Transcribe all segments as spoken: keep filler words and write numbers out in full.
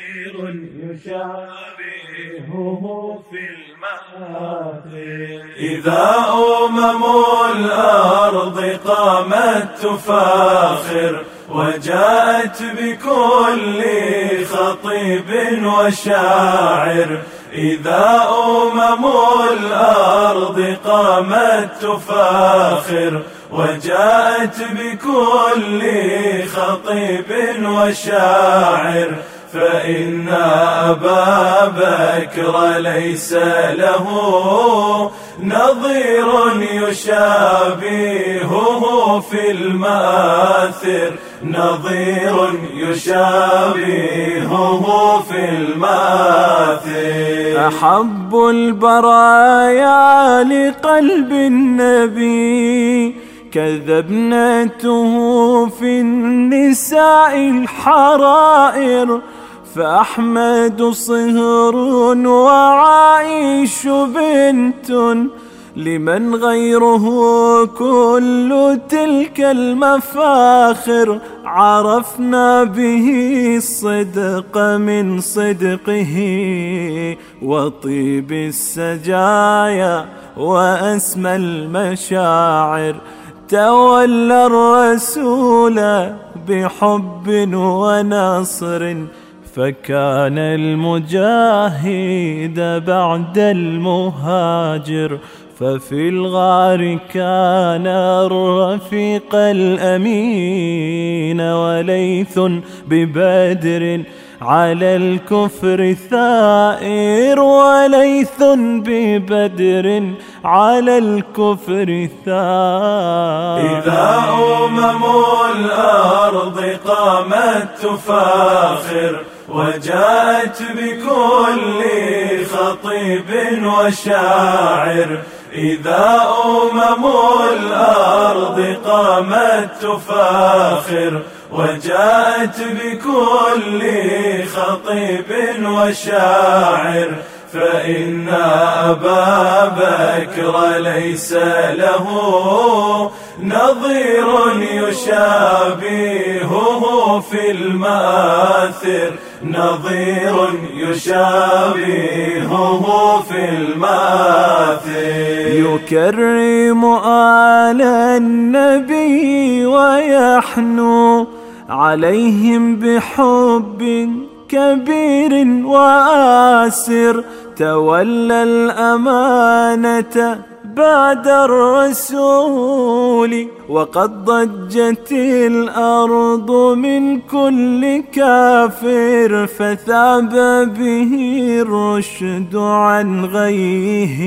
نظير يشابهه في المآثر. إذا أمم الأرض قامت تفاخر وجاءت بكل خطيب وشاعر. إذا أمم الأرض قامت تفاخر وجاءت بكل خطيب وشاعر. فإن أبا بكر ليس له نظير يشابهه في المآثر. نظير يشابهه في المآثر. أحب البرايا لقلب النبي كذا ابنته في النساء الحرائر. فأحمد صهر وعائش بنت لمن غيره كل تلك المفاخر. عرفنا به الصدق من صدقه وطيب السجايا وأسمى المشاعر. تولى الرسول بحب ونصر فكان المجاهد بعد المهاجر. ففي الغار كان الرفيق الأمين وليث ببدر على الكفر ثائر. وليث ببدر على الكفر ثائر. إذا أمم الأرض قامت تفاخر وجاءت بكل خطيب وشاعر. إذا أمم الأرض قامت تفاخر وجاءت بكل خطيب وشاعر. فإن أبا بكر ليس له نظير يشابهه في المآثر. نظير يشابهه في المآثر. يكرم آل النبي ويحنو عليهم بحب كبير وآسر. تولى الأمانة بعد الرسول وقد ضجت الأرض من كل كافر. فثاب به الرشد عن غيه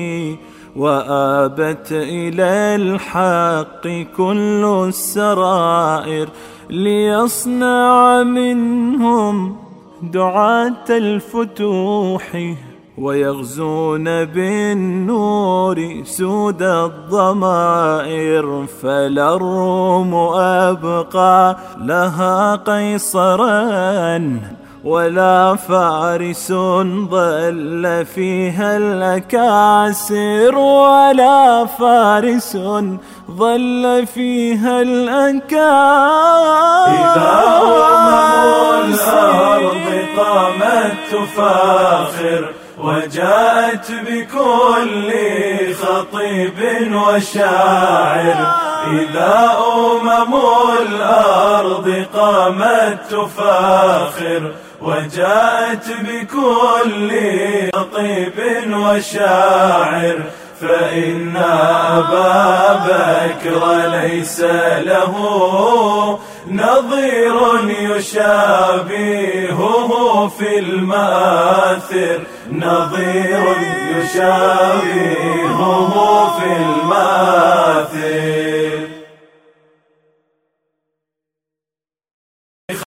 وآبت إلى الحق كل السرائر. ليصنع منهم دعاة الفتوح ويغزون بالنور سود الضمائر. فلا الروم أبقى لها قيصرا ولا فارس ظل فيها الأكاسر. ولا فارس ظل فيها الأكاسر. إذا أمم الأرض قامت تفاخر وجاءت بكل خطيب وشاعر. إذا أمم الأرض قامت تفاخر وجاءت بكل خطيب وشاعر. فإن أبا بكر ليس له نظير يشابهه في المآثر. نظير يشابهه في المآثر.